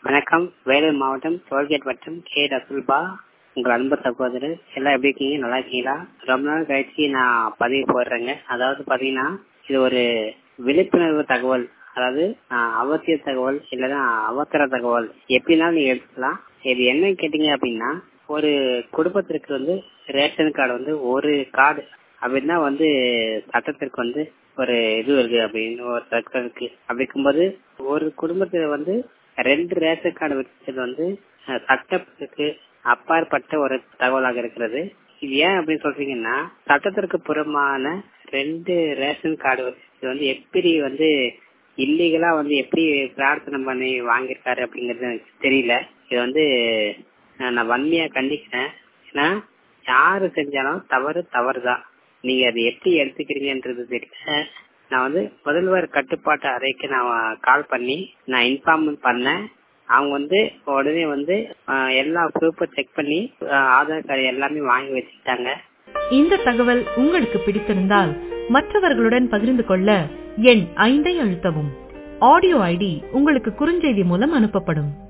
வணக்கம். வேலூர் மாவட்டம் டோல்கேட் வட்டம் கே ரசுல்பா, உங்கள் அன்பு சகோதரர். எல்லாம் எப்படி இருக்கீங்க? நல்லா இருக்கீங்களா? ரொம்ப நாள் கழிச்சு நான் பதிவு போடுறேங்க. அதாவது பாத்தீங்கன்னா, இது ஒரு விழிப்புணர்வு தகவல், அதாவது அவசிய தகவல் இல்லைன்னா அவசர தகவல் எப்படினாலும் நீங்க எடுத்துக்கலாம். இது என்ன கேட்டீங்க அப்படின்னா, ஒரு குடும்பத்திற்கு ரேஷன் கார்டு ஒரு கார்டு அப்படின்னா சட்டத்திற்கு ஒரு இது இருக்கு அப்படின்னு ஒரு சட்டம் இருக்கு. அப்படி இருக்கும்போது ஒரு குடும்பத்துல 2 ரேஷன் கார்டு வச்சது சட்டத்துக்கு அப்பாற்பட்ட ஒரு தகவலாக இருக்கிறது. இது ஏன் அப்படின்னு சொல்றீங்கன்னா, சட்டத்திற்கு புறமான 2 ரேஷன் கார்டு வச்சு எப்படி இல்லீகலா எப்படி பிரார்த்தனை பண்ணி வாங்கியிருக்காரு அப்படிங்கறது எனக்கு தெரியல. இது நான் வன்மையா கண்டிக்கிறேன். ஏன்னா யாரு செஞ்சாலும் தவறுதான். நீங்க அதை எப்படி எடுத்துக்கிறீங்கன்றது தெரியல. நான் முதல்வர் கட்டுப்பாட்டு அறைக்கு நான் கால் பண்ணி நான் இன்ஃபார்ம் பண்ணேன். அவங்க உடனே எல்லா ப்ரூஃபும் செக் பண்ணி ஆதார் கார்டு எல்லாமே வாங்கி வச்சுக்கிட்டாங்க. இந்த தகவல் உங்களுக்கு பிடித்திருந்தால் மற்றவர்களுடன் பகிர்ந்து கொள்ள எண் 5 அழுத்தவும். ஆடியோ ஐடி உங்களுக்கு குறுஞ்செய்தி மூலம் அனுப்பப்படும்.